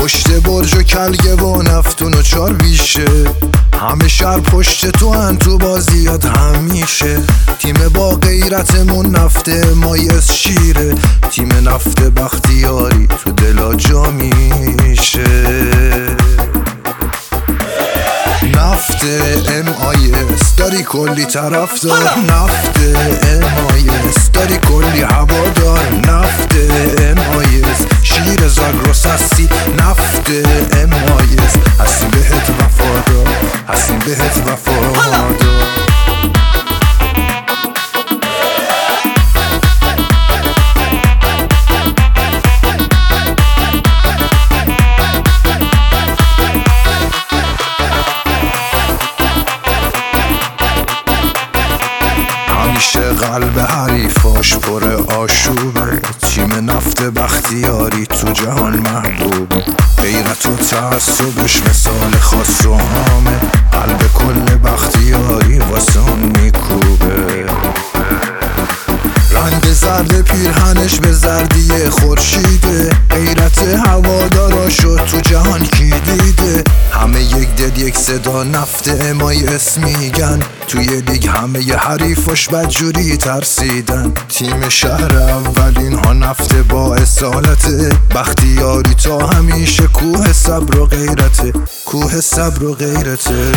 پشت برج و کلگه و نفتون و چار بیشه، همه شهر پشت تو هن تو بازیات همیشه. تیم با غیرتمون نفت مایز شیره، تیم نفت بختیاری تو دلا جا میشه. نفت MIS داری کلی طرفدار، نفت MIS داری کلی هوادار، نفت MIS شیر زاگرس هستی، نفت MIS هستیم بهت وفادار، هستیم بهت وفادار. قلب حریفاش پر آشوبه، تیم نفت بختیاری تو جهان محبوب. غیرت و تعصبش مثال خاص و عامه، قلب کل بختیاری واسه اون میکوبه. رنگ زرد پیرهنش به زردی خورشیده، غیرت هواداراشو تو جهان کی دیده. همه یک دل یک صدا نفت MIS میگن، توی لیگ همه ی حریفاش بدجوری ترسیدن. تیم شهر اولین ها نفت با اصالته، بختیاری تا همیشه کوه صبر و غیرته، کوه صبر و غیرته.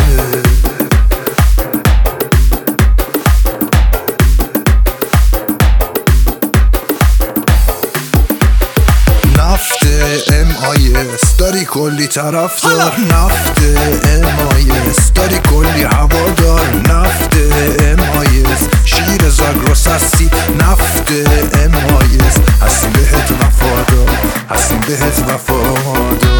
نفت MIS داری کلی طرفدار، نفت MIS داری کلی هوادار، نفت MIS شیر زاگرس هستی، نفت MIS هستیم بهت وفادار، هستیم بهت وفادار.